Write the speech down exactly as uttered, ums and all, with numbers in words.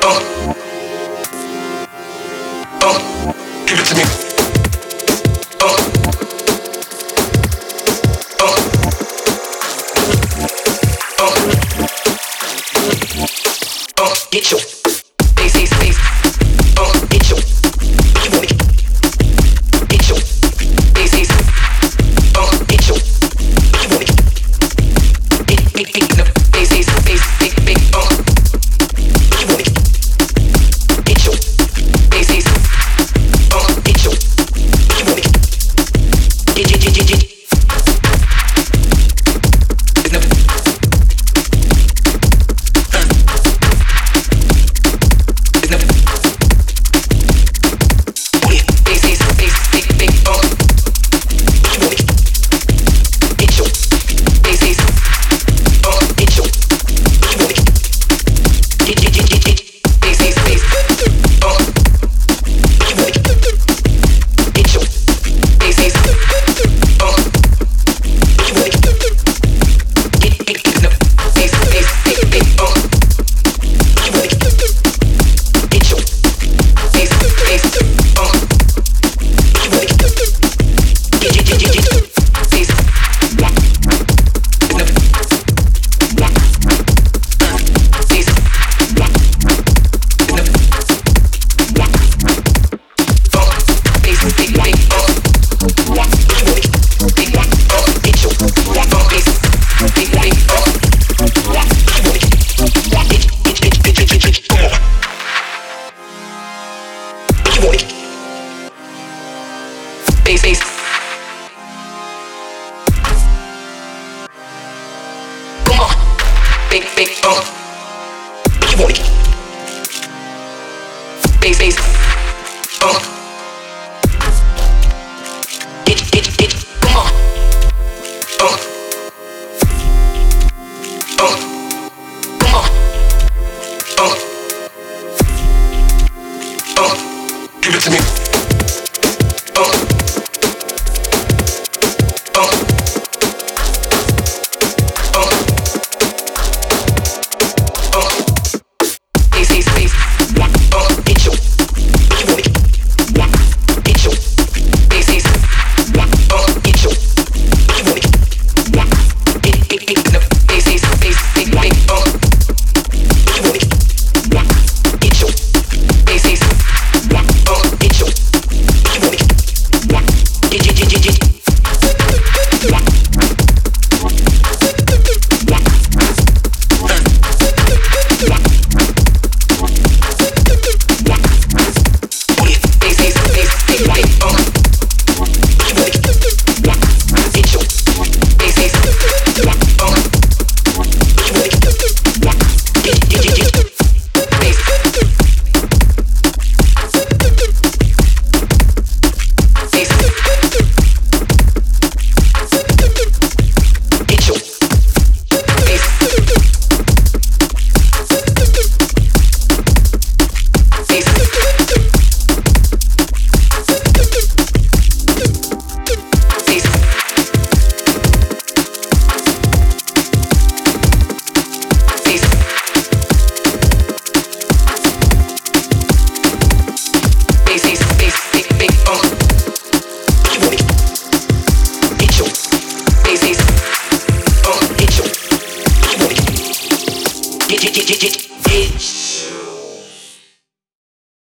Give it to me. Uh, uh, uh, uh, get your face, face, face. Uh, get your. You want it? Get your face, face. Uh, get your. You want it? Get, get, get in the face, face, face, face, face. Uh, you want it? Get your face, face. Uh, get your. You want it? Get, get, get, get, get. Face, face. Come on, fake, fake, uh. You want it? Face, face, uh. Get, get, get. Come on, uh, uh. Come on, uh, uh. Give it to me, uh.